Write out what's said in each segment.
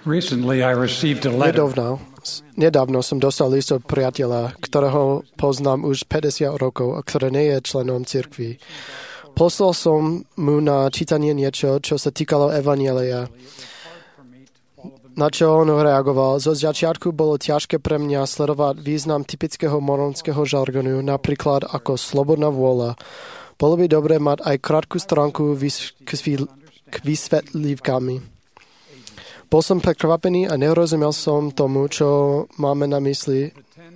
Recently I received a letter. Nedávno som dostal list od priateľa, ktorého poznám už 50 rokov a ktorý nie je členom cirkvi. Poslal som mu na čítanie niečo, čo sa týkalo evanjelia. Na čo on reagoval? Zo začiatku bolo ťažké pre mňa sledovať význam typického moronského žargonu, napríklad ako slobodná vôľa. Bolo by dobré mať aj krátku stránku k vysvetlívkami. Bol som prekvapený a nerozumel som tomu, čo máme na mysli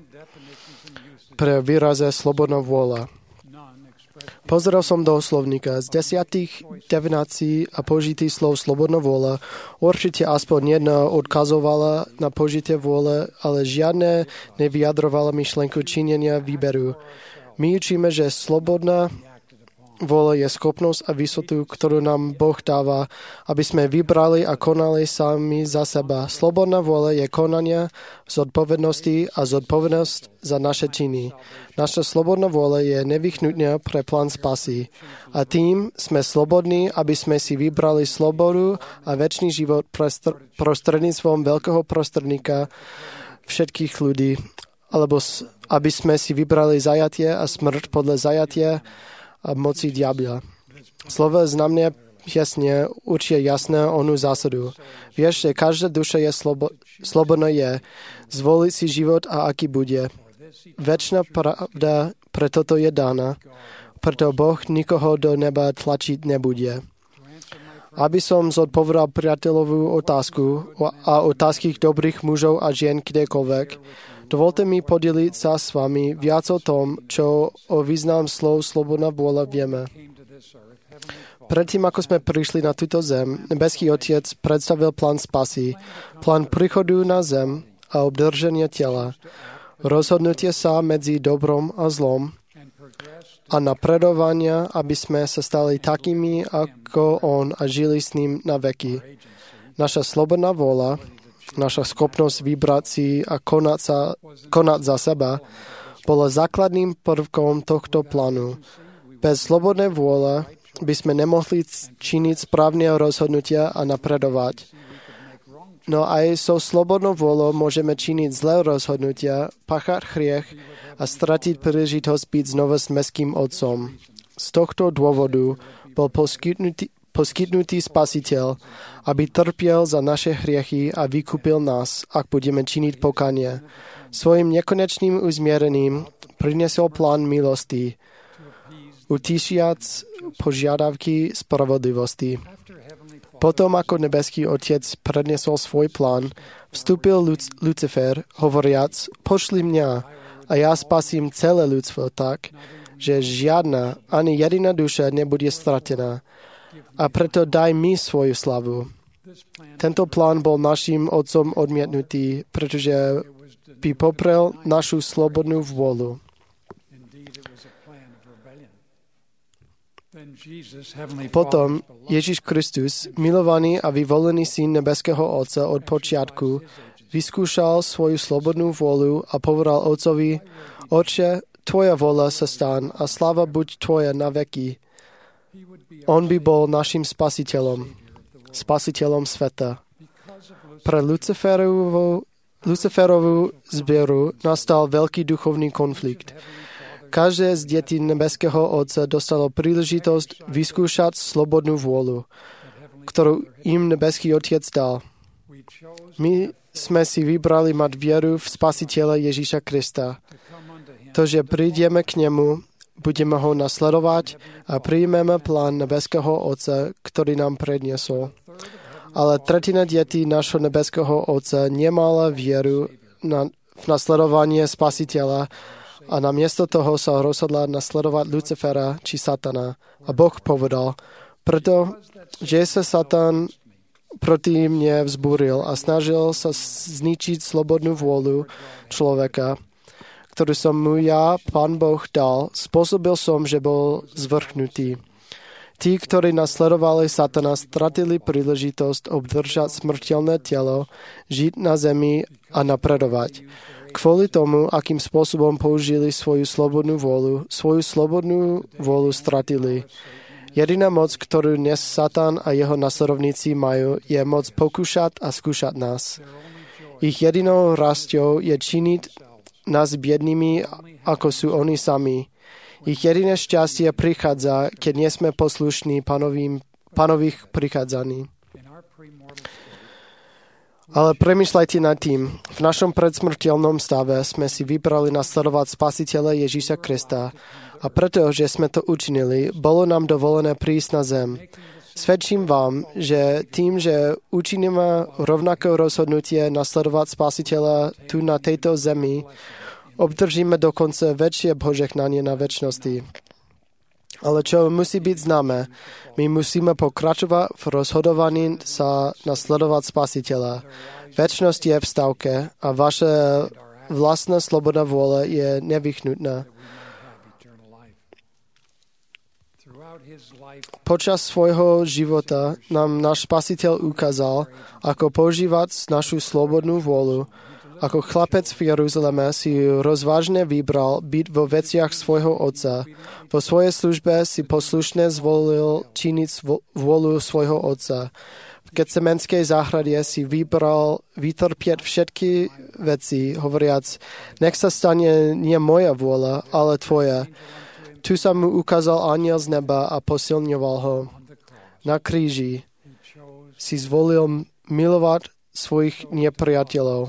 pre výraze slobodná vôľa. Pozrel som do slovníka. Z 10 definícií a použitých slov slobodná vôľa určite aspoň jedna odkazovala na použitie vôle, ale žiadne nevyjadrovala myšlenku činenia výberu. My učíme, že slobodná vôľa je schopnosť a výsotu, ktorú nám Boh dáva, aby sme vybrali a konali sami za seba. Slobodná vôľa je konanie zodpovednosti a zodpovednosť za naše činy. Naša slobodná vôľa je nevyhnutná pre plán spasy. A tým sme slobodní, aby sme si vybrali slobodu a večný život prostredníctvom veľkého prostredníka všetkých ľudí, alebo aby sme si vybrali zajatie a smrť podľa zajatia a moci diabla. Slovo znamne jasne určuje jasné onú zásadu. Vieš, že každá duša je slobodná je zvoliť si život a aký bude. Večná pravda pre toto je dána, preto Boh nikoho do neba tlačiť nebude. Aby som zodpovedal priateľovú otázku a otázky dobrých mužov a žien kdekoľvek, dovolte mi podeliť sa s vami viac o tom, čo o význam slov slobodná vôľa vieme. Predtým, ako sme prišli na túto zem, nebeský Otec predstavil plán spasy, plán príchodu na zem a obdrženia tela, rozhodnutie sa medzi dobrom a zlom a napredovania, aby sme sa stali takými ako On a žili s ním na veky. Naša slobodná vôľa, naša schopnosť vybrať si a konať za seba, bola základným prvkom tohto plánu. Bez slobodnej vôle by sme nemohli činiť správne rozhodnutia a napredovať. No aj so slobodnou vôľou môžeme činiť zlé rozhodnutia, páchať hriech a stratiť príležitosť byť znova s mestským Otcom. Z tohto dôvodu bol poskytnutý Spasiteľ, aby trpiel za naše hriechy a vykúpil nás, ak budeme činiť pokanie. Svojim nekonečným uzmierením priniesol plán milosti, utíšiac požiadavky spravodlivosti. Potom, ako nebeský Otec predniesol svoj plán, vstúpil Lucifer, hovoriac, pošli mňa a ja spasím celé ľudstvo tak, že žiadna, ani jediná duša nebude stratená. A preto daj mi svoju slavu. Tento plán bol našim Otcom odmietnutý, pretože by poprel našu slobodnú vôľu. Potom Ježiš Kristus, milovaný a vyvolený syn nebeského Otca od počiatku, vyskúšal svoju slobodnú vôľu a povedal Otcovi, Otče, tvoja vôľa sa stan a sláva buď tvoja na veky. On by bol našim spasiteľom sveta. Pre Luciferovú zbieru nastal veľký duchovný konflikt. Každé z detí nebeského Otca dostalo príležitosť vyskúšať slobodnú vôľu, ktorú im nebeský Otec dal. My sme si vybrali mať vieru v Spasiteľa Ježíša Krista. To, že prídeme k nemu, budeme ho nasledovať a príjmeme plán nebeského Otca, ktorý nám predniesol. Ale tretina detí našho nebeského Otca nemala vieru v nasledovanie Spasiteľa a namiesto toho sa rozhodla nasledovať Lucifera či Satana. A Boh povedal, pretože sa Satan proti mne vzbúril a snažil sa zničiť slobodnú vôľu človeka, ktorú som mu ja, Pán Boh, dal, spôsobil som, že bol zvrhnutý. Tí, ktorí nasledovali Satana, stratili príležitosť obdržať smrteľné telo, žiť na zemi a napredovať. Kvôli tomu, akým spôsobom použili svoju slobodnú vôľu stratili. Jediná moc, ktorú dnes Satan a jeho nasledovníci majú, je moc pokúšať a skúšať nás. Ich jedinou rasťou je činiť nás biednými, ako sú oni sami. Ich jediné šťastie prichádza, keď nie sme poslušní panových prichádzaní. Ale premýšľajte nad tým. V našom predsmrteľnom stave sme si vybrali nasledovať Spasiteľa Ježíša Krista a pretože sme to učinili, bolo nám dovolené prísť na zem. Svedčím vám, že tým, že učiníme rovnaké rozhodnutie nasledovať Spasiteľa tu na tejto zemi, obdržíme dokonca väčšie požehnanie na večnosti. Ale čo musí byť známe, my musíme pokračovať v rozhodovaní sa nasledovať Spasiteľa. Večnosť je v stavke a vaša vlastná slobodná vôľa je nevyhnutná. Počas svojho života nám náš Spasiteľ ukázal, ako používať našu slobodnú vôľu. Ako chlapec v Jeruzaleme si rozvážne vybral byť vo veciach svojho otca. Vo svojej službe si poslušne zvolil činiť vôľu svojho otca. V Getsemenskej záhrade si vybral vytrpieť všetky veci, hovoriac, nech sa stane nie moja vôľa, ale tvoja. Tu sa mu ukázal anjel z neba a posilňoval ho. Na kríži si zvolil milovať svojich nepriateľov.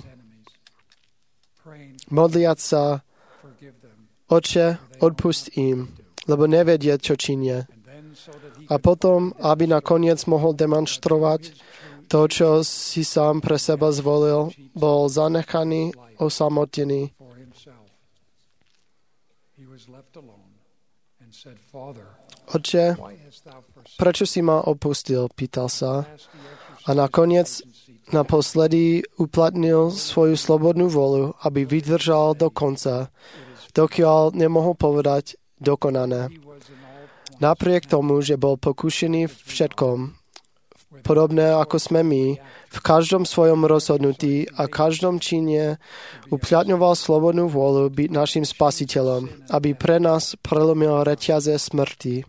Modliať sa, Otče, odpust im, lebo nevedia, čo činia. A potom, aby nakoniec mohol demonstrovať to, čo si sám pre seba zvolil, bol zanechaný, osamotený. Otče, prečo si ma opustil, pýtal sa. A nakoniec naposledy uplatnil svoju slobodnú vôľu, aby vydržal do konca, dokiaľ nemohol povedať dokonané. Napriek tomu, že bol pokúšený v všetkom, podobné ako sme my, v každom svojom rozhodnutí a každom čine uplatňoval slobodnú vôľu byť našim Spasiteľom, aby pre nás prelomil reťaze smrti.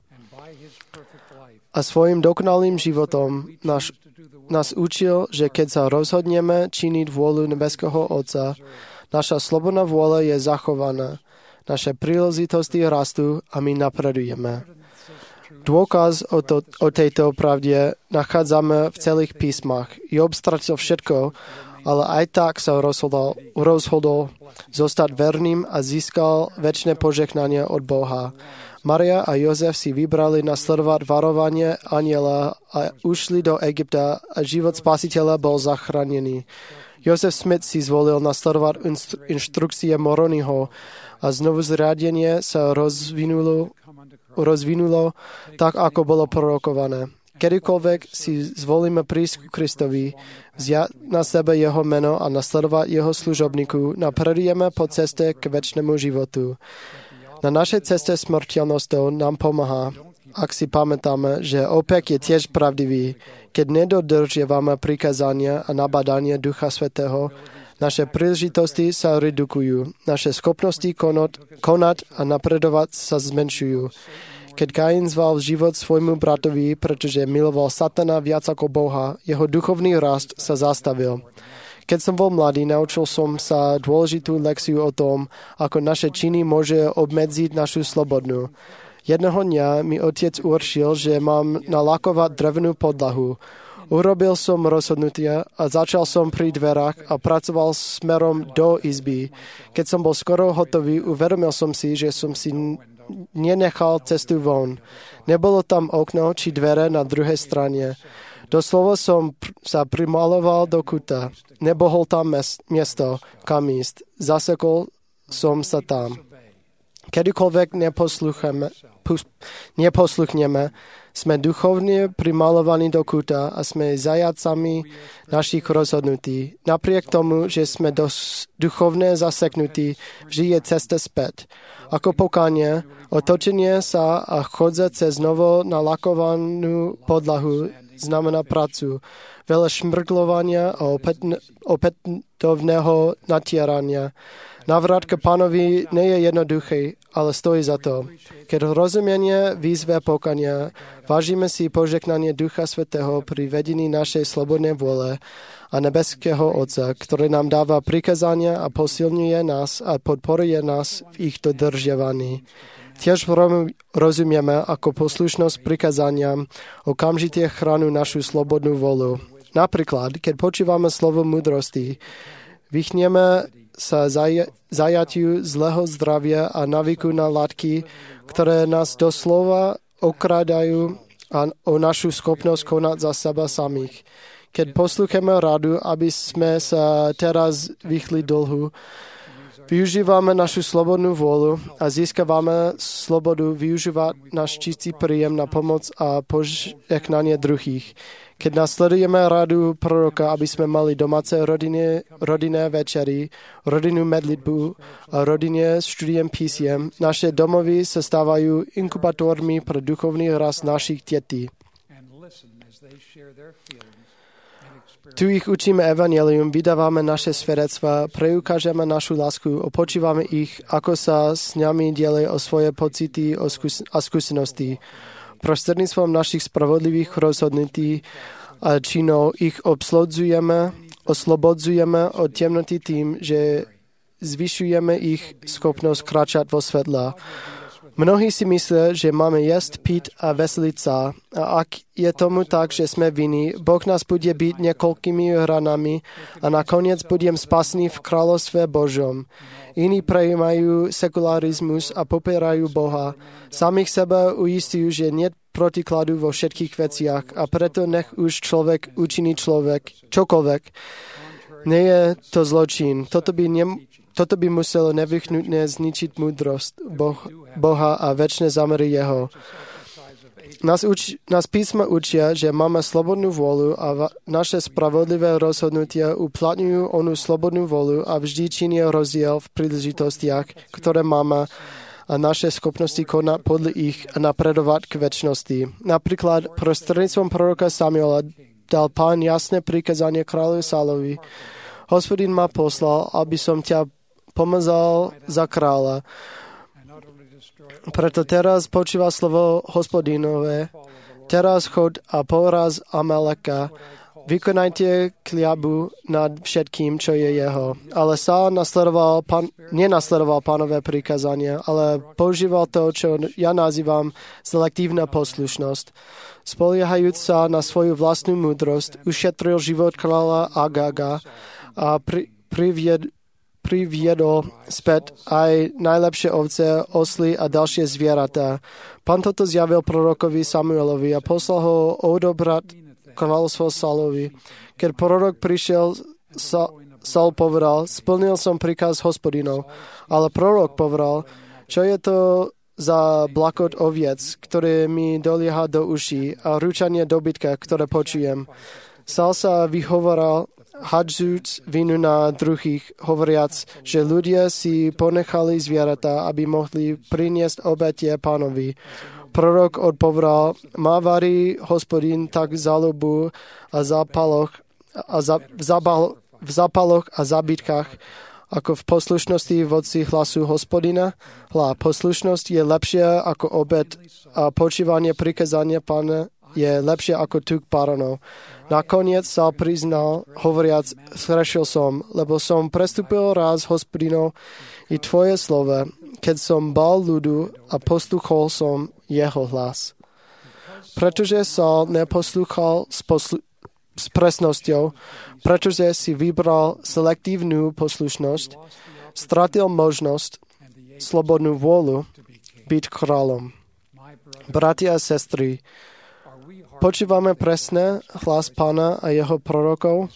A svojim dokonalým životom nás učil, že keď sa rozhodneme činiť vôľu nebeského Otca, naša slobodná vôľa je zachovaná, naše príležitosti rastú a my napredujeme. Dôkaz o tejto pravde nachádzame v celých písmach. Job stratil všetko, ale aj tak sa rozhodol zostať verným a získal večné požehnanie od Boha. Maria a Jozef si vybrali nasledovať varovanie anjela a ušli do Egypta a život Spasiteľa bol zachránený. Jozef Smith si zvolil nasledovať inštrukcie Moroniho a znovu zriadenie sa rozvinulo tak, ako bolo prorokované. Kedykoľvek si zvolíme prísť ku Kristovi, vziať na sebe jeho meno a nasledovať jeho služobníku, napredujeme po ceste k večnému životu. Na našej ceste smrteľnosťou nám pomáha, ak si pamätáme, že opek je tiež pravdivý. Keď nedodržiavame prikázania a nabadanie Ducha Svätého, naše príležitosti sa redukujú, naše schopnosti konať a napredovať sa zmenšujú. Keď Kain zval život svojmu bratovi, pretože miloval Satana viac ako Boha, jeho duchovný rast sa zastavil. Keď som bol mladý, naučil som sa dôležitú lekciu o tom, ako naše činy môže obmedziť našu slobodnú. Jedného dňa mi otec určil, že mám nalakovať drevenú podlahu. Urobil som rozhodnutia a začal som pri dverách a pracoval smerom do izby. Keď som bol skoro hotový, uvedomil som si, že som si nenechal cestu von. Nebolo tam okno či dvere na druhej strane. Doslova som sa primaloval do kuta. Nebohol tam miesto, kam ísť. Zasekol som sa tam. Kedykoľvek neposluchneme, sme duchovne primalovaní do kuta a sme zajatcami našich rozhodnutí. Napriek tomu, že sme duchovne zaseknutí, vždy je cesta späť. Ako pokánie, otočenie sa a chodze cez novo nalakovanú podlahu znamená prácu. veľa šmrglovania a opätovného natierania. Návrat k Pánovi nie je jednoduchý, ale stojí za to. Keď rozumieme výzve pokania, vážime si požehnanie Ducha Svätého pri vedení našej slobodnej vôle a nebeského Otca, ktorý nám dáva prikázania a posilňuje nás a podporuje nás v ich dodržiavaní. Tiež rozumieme ako poslušnosť prikázaniam okamžite chránú našu slobodnú vôľu. Napríklad, keď počúvame slovo múdrosti, vyhneme sa zajatiu zlého zdravia a navyku na látky, ktoré nás doslova okrádajú o našu schopnosť konať za seba samých. Keď poslúchame radu, aby sme sa teraz vyhli dlhu, využívame našu slobodnú vôľu a získavame slobodu využívať náš čistý príjem na pomoc a požehnanie druhých. Keď nasledujeme radu proroka, aby sme mali domáce rodinné večery, rodinnú medlitbu a rodinné štúdiem písiem, naše domovy sa stávajú inkubátormi pre duchovný rast našich detí. Tu ich učíme evanjelium, vydávame naše svedectva, preukážeme našu lásku, opočívame ich, ako sa s nami dieli o svoje pocity a skúsenosti. Prostredníctvom našich spravodlivých rozhodnutí a činov ich oslobodzujeme od temnoty tým, že zvyšujeme ich schopnosť kráčať vo svetla. Mnohí si myslia, že máme jesť, piť a veseliť sa. A ak je tomu tak, že sme vinní, Boh nás bude byť niekoľkými ranami a nakoniec budem spasený v kráľovstve Božom. Iní prejímajú sekularizmus a popierajú Boha. Samých seba uistujú, že nie protikladu vo všetkých veciach a preto nech už človek učiní čokoľvek. Nie je to zločin. Toto by muselo nevyhnutne zničiť múdrosť Boha a večné zámery Jeho. Nás písma učia, že máme slobodnú vôľu a naše spravodlivé rozhodnutia uplatňujú onú slobodnú vôľu a vždy činia rozdiel v príležitostiach, ktoré máme a naše schopnosti konať podľa ich a napredovať k večnosti. Napríklad prostredníctvom proroka Samuela dal Pán jasné prikázanie kráľovi Saulovi. Hospodin ma poslal, aby som ťa pomazal za kráľa. Preto teraz počúva slovo Hospodinové. Teraz chod a poraz Amaleka. Vykonajte kliabu nad všetkým, čo je jeho. Ale Saul nenasledoval Pánové prikázania, ale používal to, čo ja nazývam selektívna poslušnosť. Spoliehajúc sa na svoju vlastnú múdrosť, ušetril život kráľa Agaga a priviedol späť aj najlepšie ovce, osly a ďalšie zvieratá. Pán toto zjavil prorokovi Samuelovi a poslal ho odobrať kráľovstvo Saulovi. Keď prorok prišiel, Saul povedal, splnil som príkaz Hospodinov. Ale prorok povedal, čo je to za blakot oviec, ktoré mi dolieha do uší a ručanie dobytka, ktoré počujem. Saul sa vyhovoral, hadzujúc vinu na druhých, hovoriac, že ľudia si ponechali zvieratá, aby mohli priniesť obetie Pánovi. Prorok odpovedal, má varí Hospodin tak záľubu a v zápaloch a zábytkách, ako v poslušnosti voci hlasu Hospodina. Poslušnosť je lepšia ako obed a počívanie prikázania Pána je lepšie ako tuk baranov. Nakoniec sa priznal, hovoriac, zhrešil som, lebo som prestúpil raz Hospodinov i tvoje slovo, keď som bal ľudu a poslúchol som jeho hlas. Pretože sa neposlúchal s presnosťou, pretože si vybral selektívnu poslušnosť, stratil možnosť, slobodnú vôľu byť kráľom. Bratia a sestry, počúvame presne hlas Pána a jeho prorokov?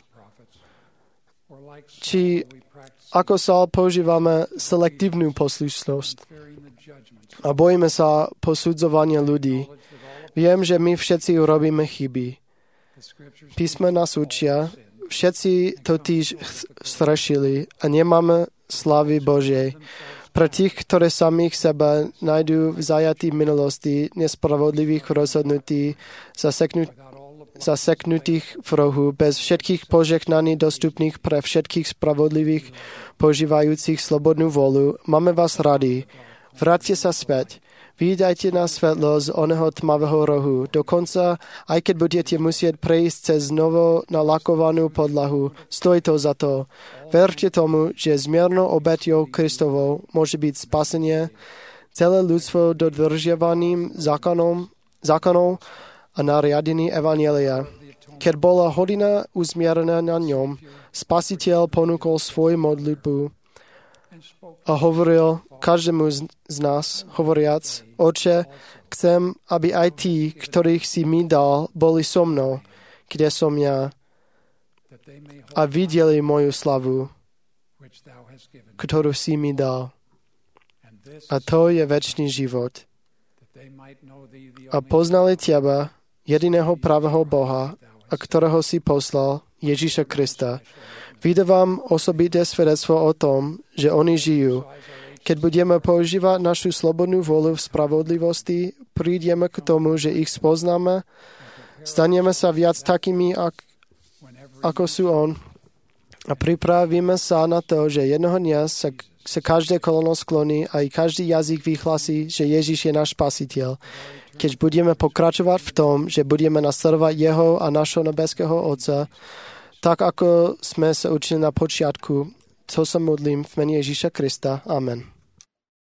Či ako sa používame selektívnu poslušnosť a bojíme sa posudzovania ľudí? Viem, že my všetci urobíme chyby. Písme nás učia, všetci totiž zhrešili a nemáme slávy Božej. Pre tých, ktoré samých seba nájdú v zajatí minulosti, nespravodlivých rozhodnutí, zaseknutých v rohu, bez všetkých požehnaní dostupných pre všetkých spravodlivých, požívajúcich slobodnú vôľu. Máme vás radi. Vráťte sa späť. Vydajte na svetlo z oného tmavého rohu. Dokonca, aj keď budete musieť prejsť cez novo nalakovanú podlahu, stojí to za to. Verte tomu, že zmiernou obeťou Kristovou môže byť spasenie, celé ľudstvo dodržiavaním zákonov a nariadení evanjelia. Keď bola hodina uzmierená na ňom, Spasiteľ ponúkol svoju modlitbu a hovoril každému z nás, hovoriac, Oče, chcem, aby aj tí, ktorých si mi dal, boli so mnou, kde som ja, a videli moju slavu, ktorú si mi dal. A to je večný život. A poznali teba, jediného pravého Boha, a ktorého si poslal, Ježiša Krista. Vydávam osobité svedectvo o tom, že oni žijú. Keď budeme používať našu slobodnú vôľu v spravodlivosti, prídeme k tomu, že ich spoznáme, staneme sa viac takými, ako sú on, a pripravíme sa na to, že jednoho dňa sa každé koleno skloní a i každý jazyk vyhlasí, že Ježiš je náš spasiteľ. Keď budeme pokračovať v tom, že budeme nasledovať jeho a našho nebeského Otca, tak ako sme sa učili na počiatku, to sa modlím v mene Ježiša Krista. Amen.